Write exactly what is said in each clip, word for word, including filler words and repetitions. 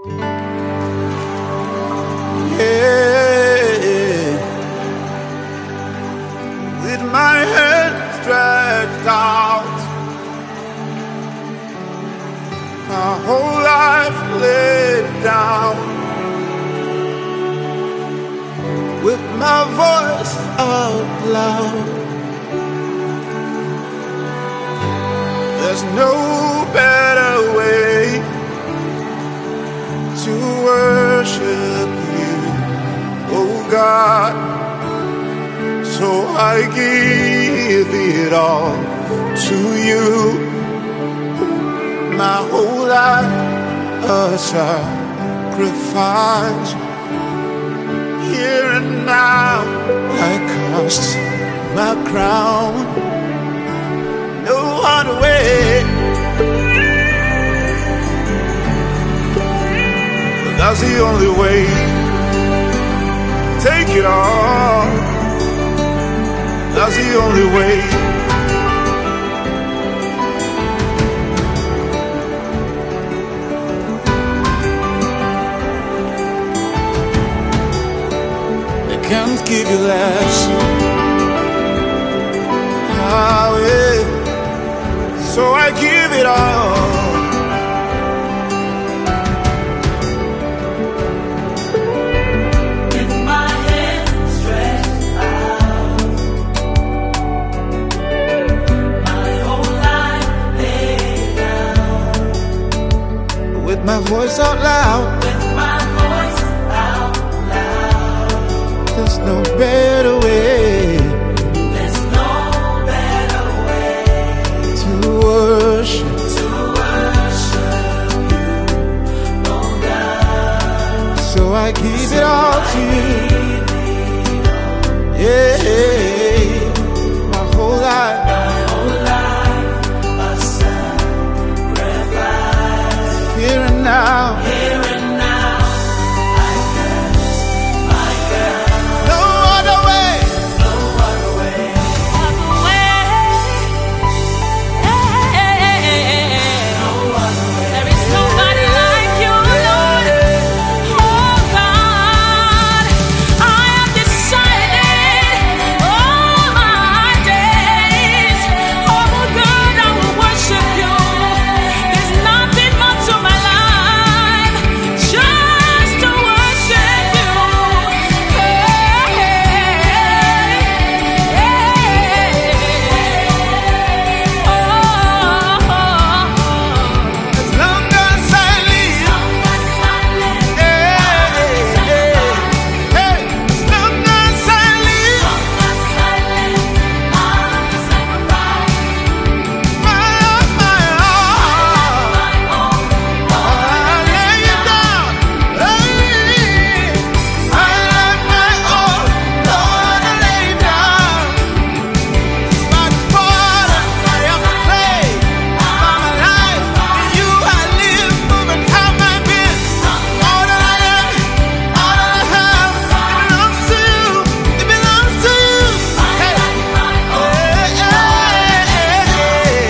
Yeah, with my head stretched out, my whole life laid down, with my voice out loud. There's no better way to worship you, oh God. So I give it all to you, my whole life a sacrifice. Here and now I cast my crown. No other way, but that's the only way. Take it all, that's the only way. I can't give you less. Oh, yeah. So I give it all. With my hands stretched out, my whole life laid down, With my voice out loud, with my voice out loud. there's no better way There's no better way to worship. to worship you, oh God. So I give it all to you. Yeah, my whole life. My whole life a sacrifice. Here and now, Here and now, I cast my crown. no other way. No other way. No other way. There is nobody like you, Lord. Oh God, I have decided all my days, oh God, I will worship you. There's nothing more to my life, just to worship you. As long as I live, hey, hey, hey. As long as I live, my love, my all, I lay it down. Hey, I let my all, Lord, I lay down. My part, I am the clay. My life, in you I live, move and have my being. All that I am, all that I have, it belongs to you. It belongs to you. Hey, hey, hey, hey.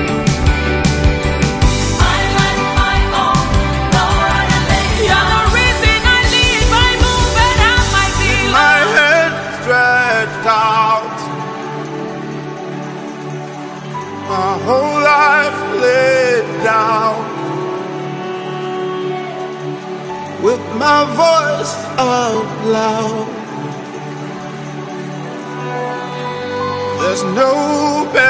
You're the reason I live, I move and have my being. My head stretched out, my whole life laid down, with my voice out loud. There's no